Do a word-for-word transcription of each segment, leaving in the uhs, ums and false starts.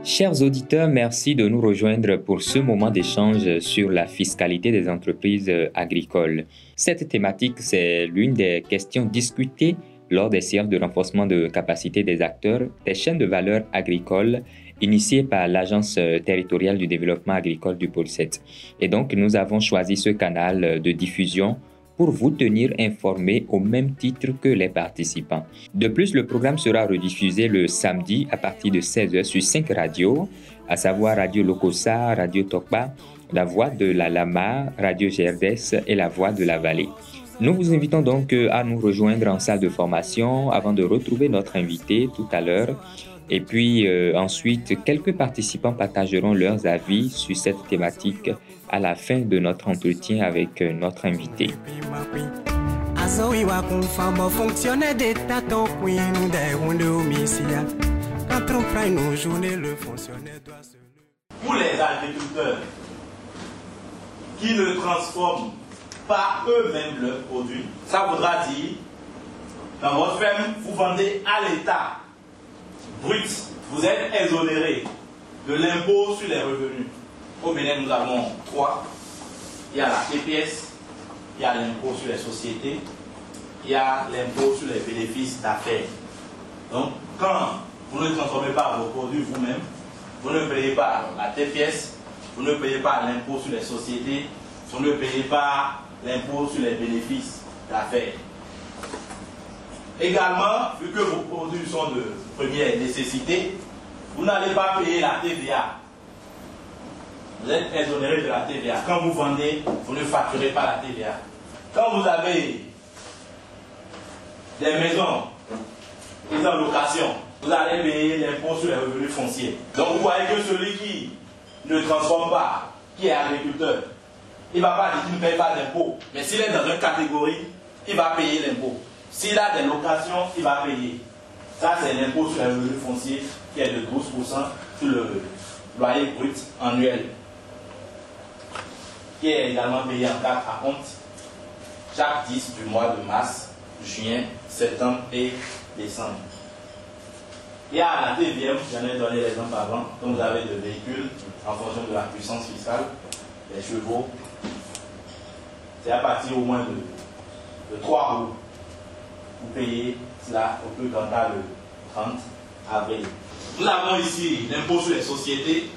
Chers auditeurs, merci de nous rejoindre pour ce moment d'échange sur la fiscalité des entreprises agricoles. Cette thématique, c'est l'une des questions discutées lors des séances de renforcement de capacité des acteurs des chaînes de valeur agricoles initiées par l'Agence territoriale du développement agricole du pôle sept. Et donc, nous avons choisi ce canal de diffusion pour vous tenir informés au même titre que les participants. De plus, le programme sera rediffusé le samedi à partir de seize heures sur cinq radios, à savoir Radio Lokossa, Radio Tokba, La Voix de la Lama, Radio G R D S et La Voix de la Vallée. Nous vous invitons donc à nous rejoindre en salle de formation avant de retrouver notre invité tout à l'heure. Et puis euh, ensuite, quelques participants partageront leurs avis sur cette thématique à la fin de notre entretien avec euh, notre invité. Pour les agriculteurs qui ne transforment pas eux-mêmes leurs produits, ça voudra dire, dans votre ferme, vous vendez à l'État brut, vous êtes exonéré de l'impôt sur les revenus. Au Bénin, nous avons trois. Il y a la T P S, il y a l'impôt sur les sociétés, il y a l'impôt sur les bénéfices d'affaires. Donc, quand vous ne transformez pas vos produits vous-même, vous ne payez pas la T P S, vous ne payez pas l'impôt sur les sociétés, vous ne payez pas l'impôt sur les bénéfices d'affaires. Également, vu que vos produits sont de première nécessité, vous n'allez pas payer la T V A. Vous êtes exonéré de la T V A. Quand vous vendez, vous ne facturez pas la T V A. Quand vous avez des maisons mises en location, vous allez payer l'impôt sur les revenus fonciers. Donc vous voyez que celui qui ne transforme pas, qui est agriculteur, il ne va pas dire qu'il ne paye pas d'impôt. Mais s'il est dans une catégorie, il va payer l'impôt. S'il a des locations, il va payer. Ça, c'est l'impôt sur les revenus fonciers qui est de douze pour cent sur le loyer brut annuel, qui est également payé en quatre à compte chaque dix du mois de mars, juin, septembre et décembre. Il y a la T V M, j'en ai donné l'exemple avant, donc vous avez des véhicules en fonction de la puissance fiscale, les chevaux. C'est à partir au moins de, de trois roues. Vous payez cela au plus tard le trente avril. Nous avons ici l'impôt sur les sociétés,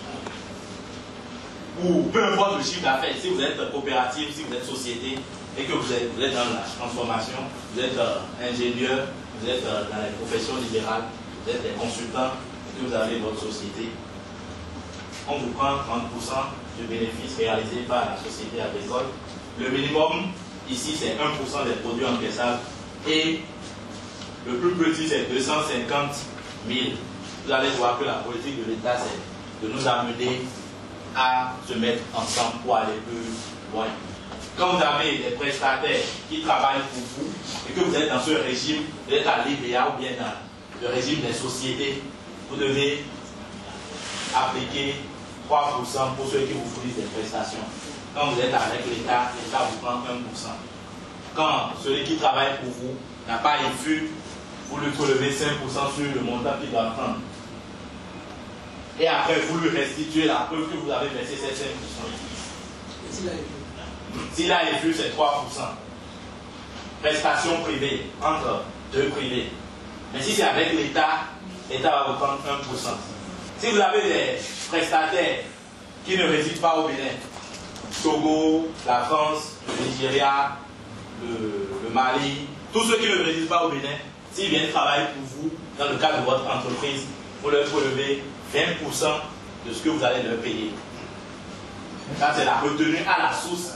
ou peu importe le chiffre d'affaires, si vous êtes coopérative, si vous êtes société, et que vous êtes, vous êtes dans la transformation, vous êtes euh, ingénieur, vous êtes euh, dans les professions libérales, vous êtes des consultants, et que vous avez votre société, on vous prend trente pour cent du bénéfice réalisé par la société agricole. Le minimum, ici, c'est un pour cent des produits encaissables, et le plus petit, c'est deux cent cinquante mille. Vous allez voir que la politique de l'État, c'est de nous amener à se mettre ensemble pour aller plus loin. Quand vous avez des prestataires qui travaillent pour vous et que vous êtes dans ce régime, vous êtes à l'I B A ou bien dans le régime des sociétés, vous devez appliquer trois pour cent pour ceux qui vous fournissent des prestations. Quand vous êtes avec l'État, l'État vous prend un pour cent. Quand celui qui travaille pour vous n'a pas I F U, vous lui prélevez cinq pour cent sur le montant qu'il doit prendre. Et après, vous lui restituez la preuve que vous avez versé ces cinq pour cent. S'il a I F U, c'est trois pour cent. Prestation privée, entre deux privés. Mais si c'est avec l'État, l'État va vous prendre un pour cent. Si vous avez des prestataires qui ne résident pas au Bénin, Togo, la France, le Nigeria, le, le Mali, tous ceux qui ne résident pas au Bénin, s'ils viennent travailler pour vous dans le cadre de votre entreprise, vous leur prélevez vingt pour cent de ce que vous allez leur payer. Ça, c'est la retenue à la source.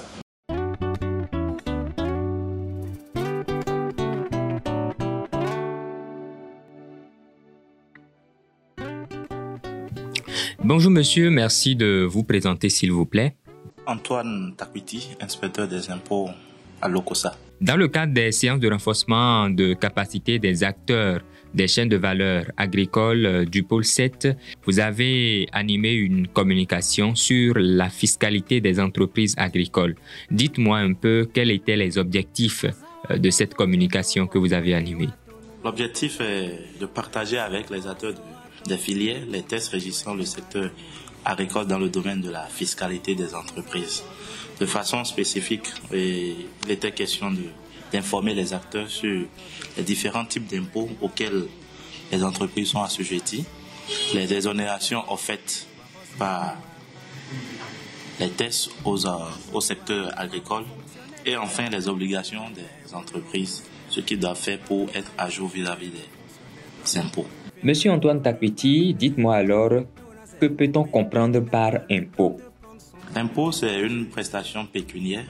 Bonjour monsieur, merci de vous présenter s'il vous plaît. Antoine Takwiti, inspecteur des impôts à Lokossa. Dans le cadre des séances de renforcement de capacité des acteurs des chaînes de valeur agricoles du pôle sept, vous avez animé une communication sur la fiscalité des entreprises agricoles. Dites-moi un peu quels étaient les objectifs de cette communication que vous avez animée. L'objectif est de partager avec les acteurs des filières, les tests régissant le secteur agricole dans le domaine de la fiscalité des entreprises. De façon spécifique, il était question de, d'informer les acteurs sur les différents types d'impôts auxquels les entreprises sont assujetties, les exonérations offertes par les tests aux, au secteur agricole et enfin les obligations des entreprises, ce qu'ils doivent faire pour être à jour vis-à-vis des impôts. Monsieur Antoine Takpiti, dites-moi alors, que peut-on comprendre par impôt? L'impôt, c'est une prestation pécuniaire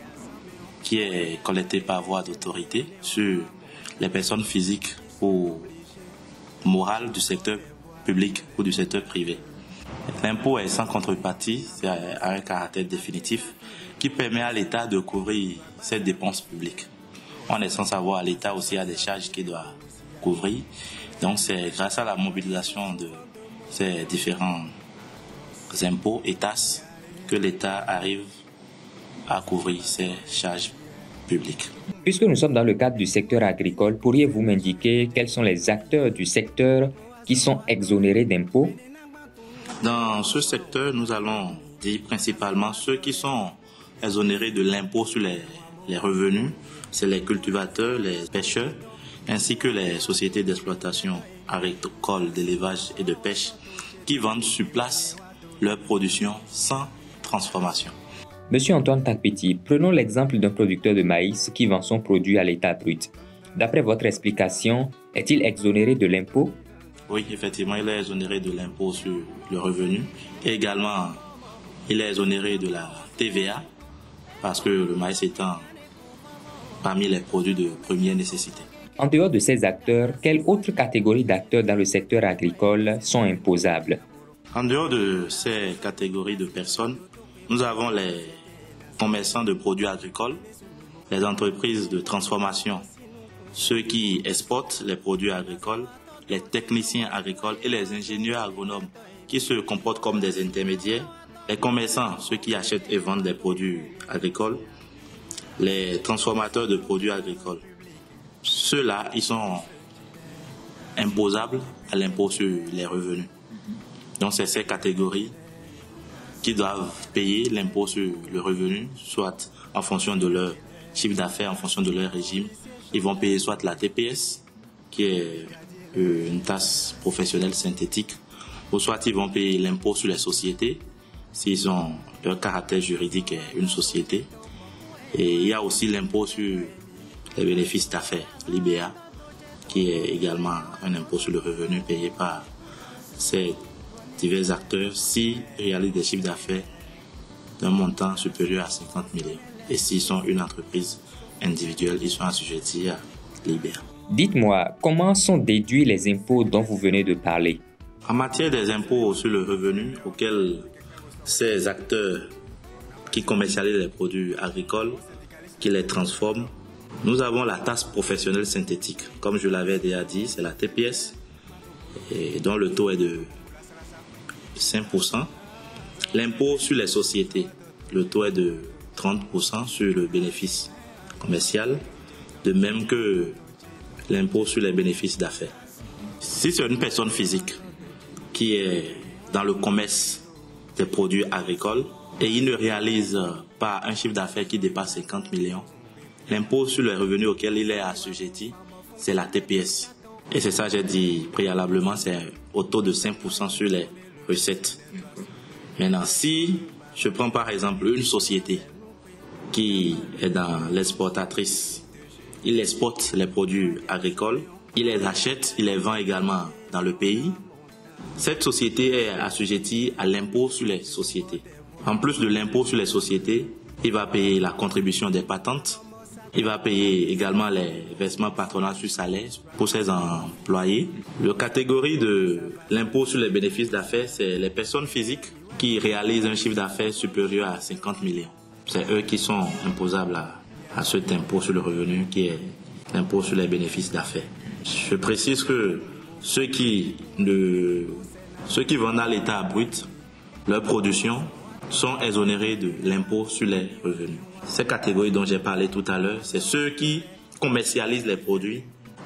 qui est collectée par voie d'autorité sur les personnes physiques ou morales du secteur public ou du secteur privé. L'impôt est sans contrepartie, c'est à un caractère définitif qui permet à l'État de couvrir ses dépenses publiques. On est sans savoir, l'État aussi a des charges qu'il doit couvrir. Donc c'est grâce à la mobilisation de ces différents impôts et taxes que l'État arrive à couvrir ses charges publiques. Puisque nous sommes dans le cadre du secteur agricole, pourriez-vous m'indiquer quels sont les acteurs du secteur qui sont exonérés d'impôts? Dans ce secteur, nous allons dire principalement ceux qui sont exonérés de l'impôt sur les, les revenus, c'est les cultivateurs, les pêcheurs, ainsi que les sociétés d'exploitation agricole, d'élevage et de pêche qui vendent sur place leur production sans transformation. Monsieur Antoine Takpiti, prenons l'exemple d'un producteur de maïs qui vend son produit à l'état brut. D'après votre explication, est-il exonéré de l'impôt? Oui, effectivement, il est exonéré de l'impôt sur le revenu. Et également, il est exonéré de la T V A parce que le maïs étant parmi les produits de première nécessité. En dehors de ces acteurs, quelle autre catégorie d'acteurs dans le secteur agricole sont imposables? En dehors de ces catégories de personnes, nous avons les commerçants de produits agricoles, les entreprises de transformation, ceux qui exportent les produits agricoles, les techniciens agricoles et les ingénieurs agronomes qui se comportent comme des intermédiaires, les commerçants, ceux qui achètent et vendent des produits agricoles, les transformateurs de produits agricoles. Ceux-là, ils sont imposables à l'impôt sur les revenus. Donc c'est ces catégories qui doivent payer l'impôt sur le revenu, soit en fonction de leur chiffre d'affaires, en fonction de leur régime. Ils vont payer soit la T P S, qui est une taxe professionnelle synthétique, ou soit ils vont payer l'impôt sur les sociétés, s'ils ont leur caractère juridique est une société. Et il y a aussi l'impôt sur les bénéfices d'affaires, l'I B A, qui est également un impôt sur le revenu payé par ces divers acteurs s'ils réalisent des chiffres d'affaires d'un montant supérieur à cinquante millions. Et s'ils sont une entreprise individuelle, ils sont assujettis à l'I B A. Dites-moi, comment sont déduits les impôts dont vous venez de parler? En matière des impôts sur le revenu auxquels ces acteurs qui commercialisent les produits agricoles, qui les transforment, nous avons la taxe professionnelle synthétique. Comme je l'avais déjà dit, c'est la T P S, et dont le taux est de cinq pour cent. L'impôt sur les sociétés, le taux est de trente pour cent sur le bénéfice commercial, de même que l'impôt sur les bénéfices d'affaires. Si c'est une personne physique qui est dans le commerce des produits agricoles et il ne réalise pas un chiffre d'affaires qui dépasse cinquante millions, l'impôt sur les revenus auquel il est assujetti, c'est la T P S. Et c'est ça, j'ai dit préalablement, c'est au taux de cinq pour cent sur les recettes. Maintenant, si je prends par exemple une société qui est dans l'exportatrice, il exporte les produits agricoles, il les achète, il les vend également dans le pays. Cette société est assujettie à l'impôt sur les sociétés. En plus de l'impôt sur les sociétés, il va payer la contribution des patentes, il va payer également les versements patronaux sur salaire pour ses employés. La catégorie de l'impôt sur les bénéfices d'affaires, c'est les personnes physiques qui réalisent un chiffre d'affaires supérieur à cinquante millions. C'est eux qui sont imposables à, à cet impôt sur le revenu qui est l'impôt sur les bénéfices d'affaires. Je précise que ceux qui, ne, ceux qui vendent à l'état brut leur production sont exonérés de l'impôt sur les revenus. Ces catégories dont j'ai parlé tout à l'heure, c'est ceux qui commercialisent les produits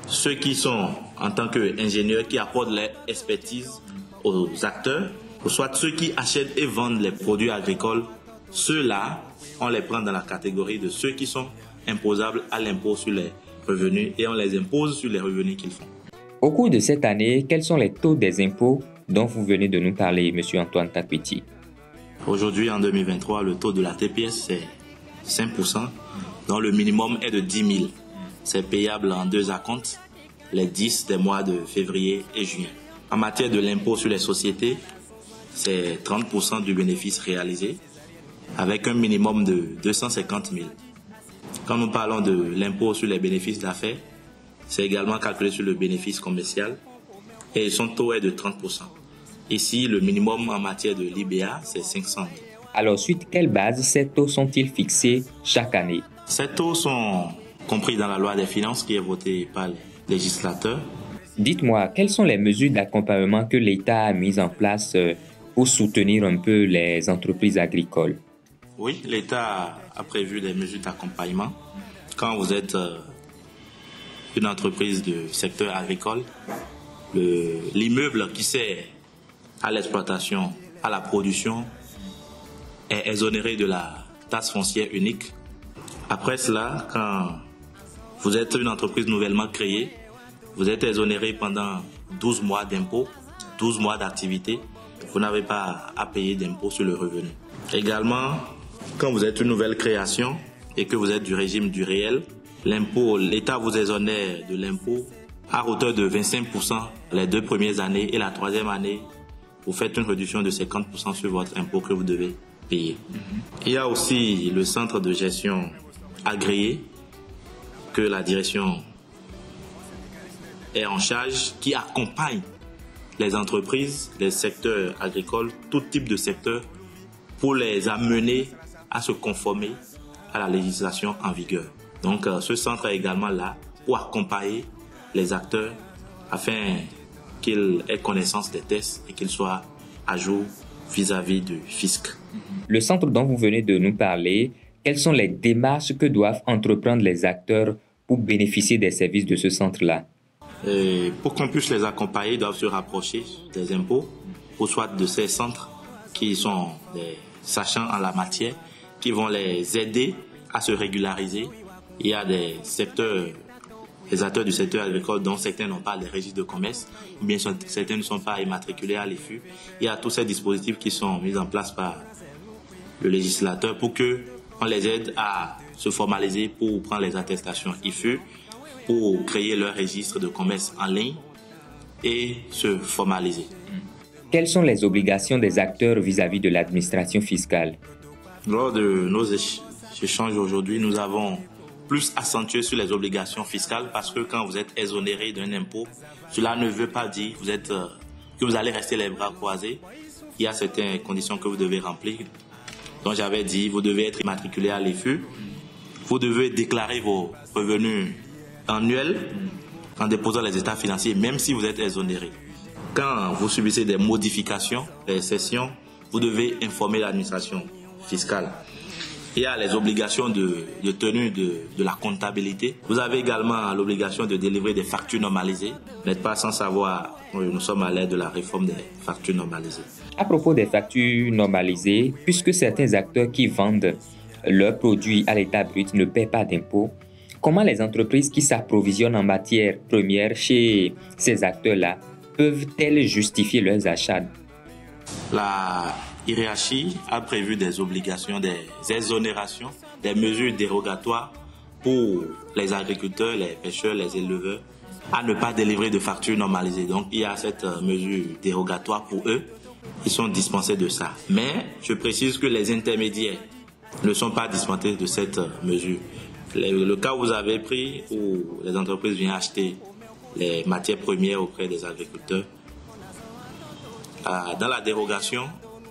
ceux qui sont en tant qu'ingénieurs qui apportent leur expertise aux acteurs, ou soit ceux qui achètent et vendent les produits agricoles, ceux-là, on les prend dans la catégorie de ceux qui sont imposables à l'impôt sur les revenus et on les impose sur les revenus qu'ils font. Au cours de cette année, quels sont les taux des impôts dont vous venez de nous parler, M. Antoine Takpiti? Aujourd'hui, en deux mille vingt-trois, le taux de la T P S, c'est cinq pour cent, dont le minimum est de dix mille. C'est payable en deux acomptes, les dix des mois de février et juin. En matière de l'impôt sur les sociétés, c'est trente pour cent du bénéfice réalisé, avec un minimum de deux cent cinquante mille. Quand nous parlons de l'impôt sur les bénéfices d'affaires, c'est également calculé sur le bénéfice commercial et son taux est de trente pour cent. Ici, le minimum en matière de l'I B A, c'est cinq cent mille. Alors, suite quelle base ces taux sont-ils fixés chaque année? Ces taux sont compris dans la loi des finances qui est votée par les législateurs. Dites-moi, quelles sont les mesures d'accompagnement que l'État a mises en place pour soutenir un peu les entreprises agricoles? Oui, l'État a prévu des mesures d'accompagnement. Quand vous êtes une entreprise du secteur agricole, le, l'immeuble qui sert à l'exploitation, à la production, est exonéré de la taxe foncière unique. Après cela, quand vous êtes une entreprise nouvellement créée, vous êtes exonéré pendant douze mois d'impôts, douze mois d'activité. Vous n'avez pas à payer d'impôts sur le revenu. Également, quand vous êtes une nouvelle création et que vous êtes du régime du réel, l'impôt, l'État vous exonère de l'impôt à hauteur de vingt-cinq pour cent les deux premières années et la troisième année, vous faites une réduction de cinquante pour cent sur votre impôt que vous devez payer. Mm-hmm. Il y a aussi le centre de gestion agréé que la direction est en charge, qui accompagne les entreprises, les secteurs agricoles, tout type de secteur, pour les amener à se conformer à la législation en vigueur. Donc euh, ce centre est également là pour accompagner les acteurs afin qu'ils aient connaissance des tests et qu'ils soient à jour vis-à-vis du fisc. Le centre dont vous venez de nous parler, quelles sont les démarches que doivent entreprendre les acteurs pour bénéficier des services de ce centre-là? Et pour qu'on puisse les accompagner, ils doivent se rapprocher des impôts, ou soit de ces centres qui sont des sachants en la matière, qui vont les aider à se régulariser. Il y a des secteurs, les acteurs du secteur agricole dont certains n'ont pas les registres de commerce, ou bien certains ne sont pas immatriculés à l'I F U. Il y a tous ces dispositifs qui sont mis en place par le législateur pour qu'on les aide à se formaliser pour prendre les attestations I F U, pour créer leur registre de commerce en ligne et se formaliser. Quelles sont les obligations des acteurs vis-à-vis de l'administration fiscale? Lors de nos échanges aujourd'hui, nous avons plus accentué sur les obligations fiscales parce que quand vous êtes exonéré d'un impôt, cela ne veut pas dire que vous, êtes, que vous allez rester les bras croisés. Il y a certaines conditions que vous devez remplir. Donc j'avais dit, vous devez être immatriculé à l'I F U, vous devez déclarer vos revenus annuels en déposant les états financiers, même si vous êtes exonéré. Quand vous subissez des modifications, des cessions, vous devez informer l'administration fiscale. Il y a les obligations de, de tenue de, de la comptabilité. Vous avez également l'obligation de délivrer des factures normalisées. Vous n'êtes pas sans savoir, nous sommes à l'ère de la réforme des factures normalisées. À propos des factures normalisées, puisque certains acteurs qui vendent leurs produits à l'état brut ne paient pas d'impôts, comment les entreprises qui s'approvisionnent en matières premières chez ces acteurs-là peuvent-elles justifier leurs achats? La hiérarchie a prévu des obligations, des exonérations, des mesures dérogatoires pour les agriculteurs, les pêcheurs, les éleveurs à ne pas délivrer de factures normalisées. Donc il y a cette mesure dérogatoire pour eux. Ils sont dispensés de ça. Mais je précise que les intermédiaires ne sont pas dispensés de cette mesure. Le, le cas où vous avez pris, où les entreprises viennent acheter les matières premières auprès des agriculteurs, euh, dans la dérogation,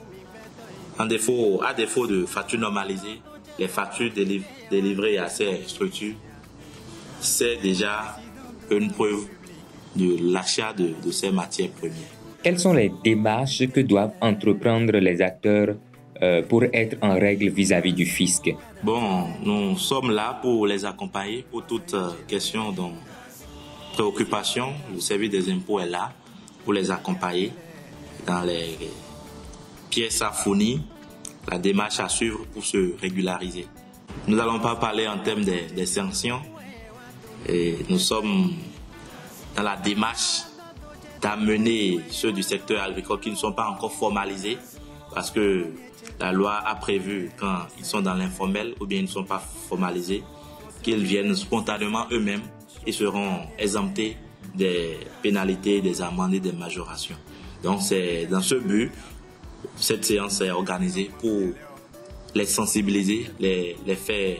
en défaut, à défaut de factures normalisées, les factures déliv- délivrées à ces structures, c'est déjà une preuve de l'achat de, de ces matières premières. Quelles sont les démarches que doivent entreprendre les acteurs euh, pour être en règle vis-à-vis du fisc? Bon, nous sommes là pour les accompagner pour toute euh, question dont préoccupations, le service des impôts est là pour les accompagner dans les pièces à fournir, la démarche à suivre pour se régulariser. Nous n'allons pas parler en termes des, des sanctions. Et nous sommes dans la démarche d'amener ceux du secteur agricole qui ne sont pas encore formalisés, parce que la loi a prévu quand ils sont dans l'informel ou bien ils ne sont pas formalisés, qu'ils viennent spontanément eux-mêmes et seront exemptés des pénalités, des amendes et des majorations. Donc c'est dans ce but, cette séance est organisée pour les sensibiliser, les, les faire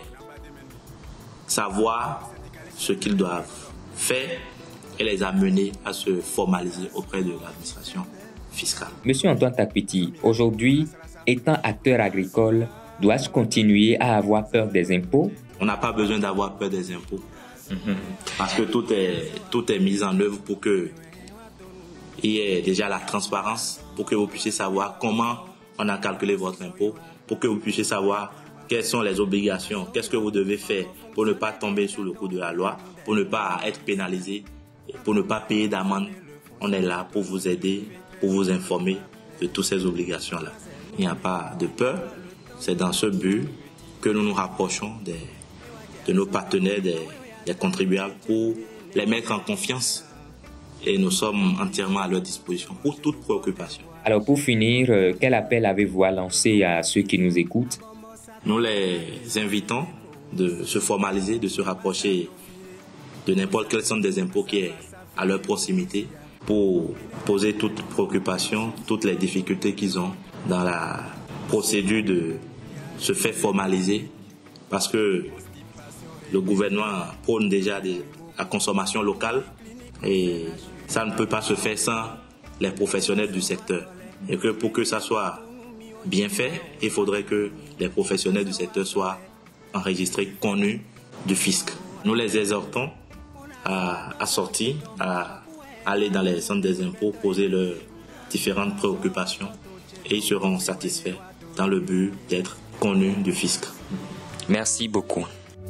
savoir ce qu'ils doivent faire et les amener à se formaliser auprès de l'administration fiscale. Monsieur Antoine Takpiti, aujourd'hui, étant acteur agricole, dois-je continuer à avoir peur des impôts? On n'a pas besoin d'avoir peur des impôts. Mm-hmm. Parce que tout est, tout est mis en œuvre pour que il y ait déjà la transparence, pour que vous puissiez savoir comment on a calculé votre impôt, pour que vous puissiez savoir quelles sont les obligations, qu'est-ce que vous devez faire pour ne pas tomber sous le coup de la loi, pour ne pas être pénalisé, pour ne pas payer d'amende. On est là pour vous aider, pour vous informer de toutes ces obligations-là. Il n'y a pas de peur. C'est dans ce but que nous nous rapprochons des, de nos partenaires, des, des contribuables, pour les mettre en confiance. Et nous sommes entièrement à leur disposition pour toute préoccupation. Alors pour finir, quel appel avez-vous à lancer à ceux qui nous écoutent? Nous les invitons de se formaliser, de se rapprocher de n'importe quel centre des impôts qui est à leur proximité pour poser toutes préoccupations, toutes les difficultés qu'ils ont dans la procédure de se faire formaliser, parce que le gouvernement prône déjà la consommation locale et ça ne peut pas se faire sans les professionnels du secteur. Et que pour que ça soit bien fait, il faudrait que les professionnels du secteur soient enregistrés, connus du fisc. Nous les exhortons à, à sortir, à aller dans les centres des impôts, poser leurs différentes préoccupations et ils seront satisfaits dans le but d'être connus du fisc. Merci beaucoup.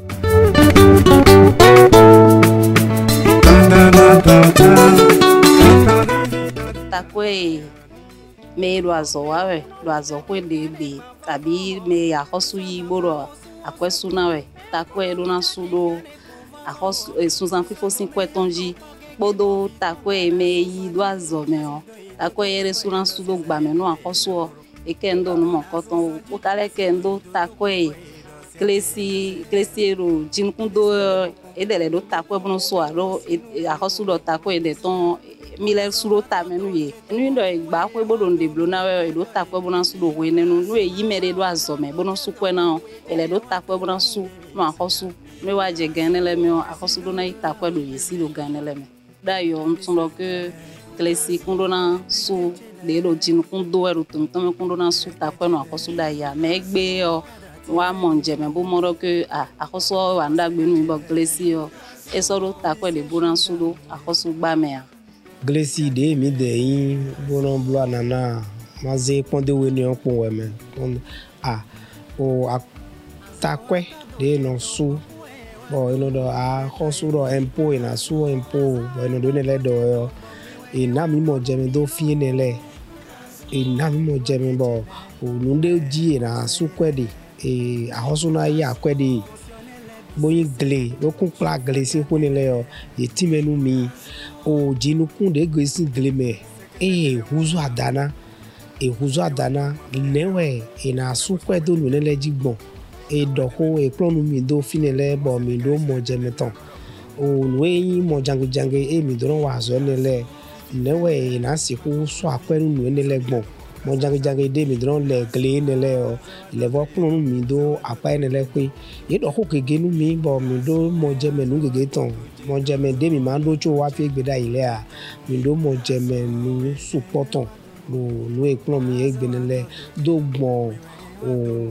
Takwe me loazo wawe loazo kwe debe tabi me yahosu yiboro akwesu nawe takwe lona sudo ahosu suzan fifo cinquante tonji bodo takwe me yi loazo me o takwe ere suna sudo gba me no ahosu o ekendo no mo koton o kale kendo takwe klesi klesi ro jinkundo edele do takwe bono so aro ahosu do takwe de ton mile suro ta menu ye nu ndo igba ko bodo ndeblo na we do ta ko bona su do we nenu nu e yimere do azome bono su ko na ele do ta ko bona su ma hosu me wa je ganele me akosu do na ita ko do yesi do ganele me da yo ntun lo ke klesi kundo na su de lo jin kundo eru tum tum kundo na su ta ko na akosu da ya me gbe o wa monje me bo moro ke a akosu wa ndagbe nu bo klesi o e so do ta ko de bona su do akosu gba me a Glesi de mi de yin bono blo nana maze konde we ni onpo we men ah o atakwe de no su bo ino do a khosu do empo ina su empo ino do ne le do yo ina mi mo je mi do fi ne le ina mi mo je mi bo o nu de ji na su kwede e a khosu na ya kwede boyin gle do kun pla gle si ko ni le yo e ti menu mi o jinukun de gbesi gleme e huzu adana e huzu adana lewe e na sukwe do lu nele jigbon e doko e plonu mi do finele bo mi do mo jemeton o nuwe yin mo jange jange e mi do wa zo nele lewe e na siku so aperu nu nele gbon mo jange jange de mi do le gle nele o le bo plonu mi do apa nele pe e doko kege nu mi bo mi do mo jemenu gege ton mo jeme de mi mando cho wa fi gbeda ile a mi do mo jeme nu supporton lo nu e plon mi e gbenele do gbon o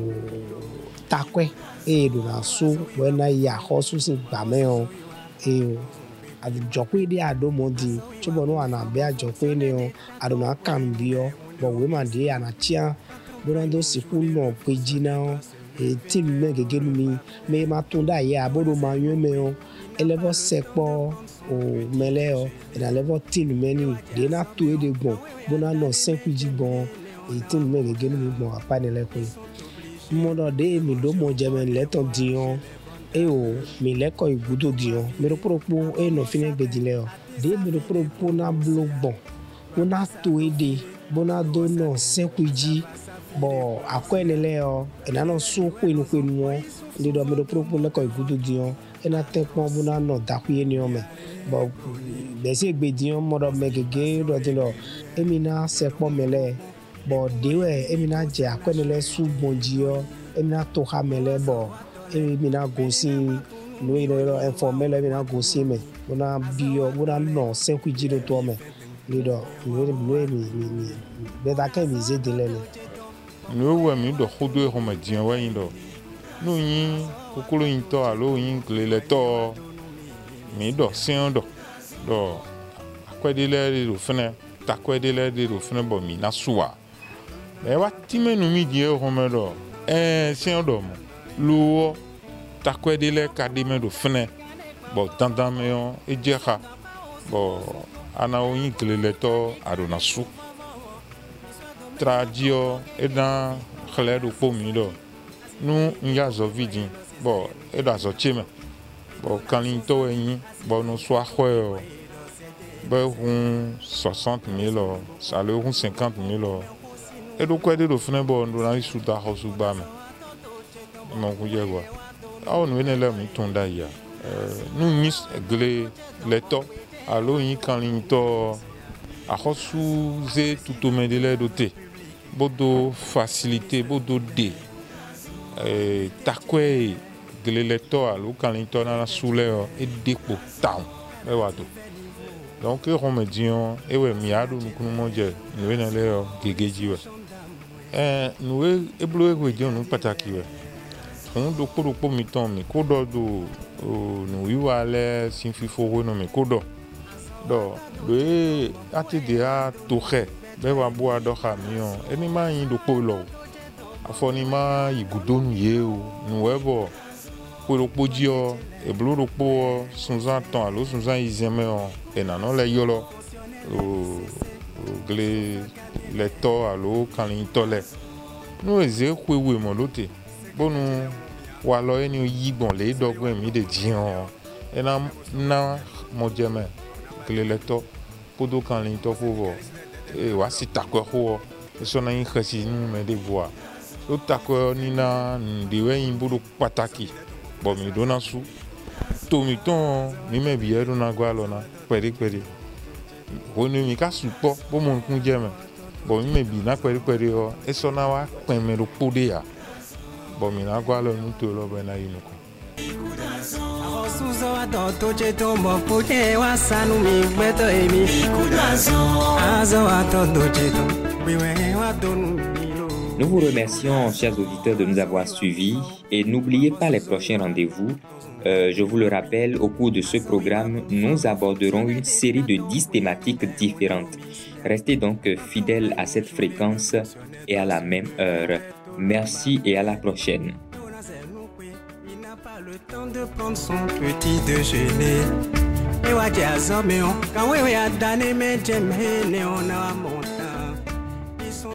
takwe e do na so we na ya hosu si gba me o e o adjokwe de adomo di chobo no ana be ajokwe ne o adona kan bi o bo we ma de ana chia borando siku no peji na o e tim me gege mi me ma tunda ya bodo ma yo me o elebo sepo o mele o na level tin meni de na to e de gbon bona no cinq ji gbon e tin me gege ni gbon apa ni le ko mo do de mi do mo je men le ton dion e o mi le ko igudo dion mi ro propo e no fine gbedile o de mi ro propo na blo gbon bona to e de bona do no cinq ji bo akwenele o e na no so ko inu ko inu de do mi ro propo le ko igudo dion e na te pon bona no da ku ni o me bo be se gbedion mo do me gege do de lo e mi na se pon mele bo de we e mi na je akwenele su bonji o e mi na to ha mele bo e mi na go si no e lo informel e mi na go si me bona bio bona no cinq ji do to me ni do no no mi mi mi be da ke mi ze de le no we mi do khodo e ho ma jian wa yin do no yin kokoro yin to alo yin klele to mi do sin do do akwede le do fene takwede le do fene bo mi na suwa e wa ti menu mi die ho me do eh sin do mo lo takwede le ka di me do fene bo tantan me on e jeha bo ana o yin klele to aro na su tradio e dan khle do po mi do nu nya zo vidin bo e da zo cheme bo kanlin to yin bo no so ahwe bo hun soixante mille o ça le hun cinquante mille o e do kwede do fune bo ndo na su da house ba me mo ku je gwa awu no ne le mi tonda ya nu nis gle le to alo yin kanlin to a hosu ze tout me de le doté bodo facilité bodo de eh takwe gleleto alo kanlito na sule o e depo town e wato donc e romedion e we miado nukunu moje no na le o gegeji we eh no e blo e we je no pataki we on do ko do po mi ton mi ko do do no wiwa le sin fifo no mi ko do do le ati de a to he be wa bo ado ha mi on eni ma yin do po lo afonima igudonu ye o nuwebo poropoji o ebloropo sunzan ton alo sunzan izeme o enano le yolo o gle le to alo kanlin to le nu eze kwewe mo lote bonu wa lo eni yigbon le dogbon mi de jian ena na mojeme gle le to podo kanlin to fovo e wa sitakwe ho so na yin khasi nu me de voir o tako ni na ndiwe imbudu pataki bo mi dona su to mi ton mi me bi eru na gwa lo na peri peri o ni mi ka su po bo mo kun je me bo mi me bi na peri peri o e so na wa pen me ro pode ya bo mi na gwa lo nu to lo be na yinu ko suzo atoto cheto mo pute wa sanu mi beto emi azo atoto cheto biwe wa donu. Nous vous remercions, chers auditeurs, de nous avoir suivis et n'oubliez pas les prochains rendez-vous. Euh, je vous le rappelle, au cours de ce programme, nous aborderons une série de dix thématiques différentes. Restez donc fidèles à cette fréquence et à la même heure. Merci et à la prochaine. Il n'a pas le temps de prendre son petit déjeuner. Et wa jazo me on, quand we we adane me jeme ne on a monté.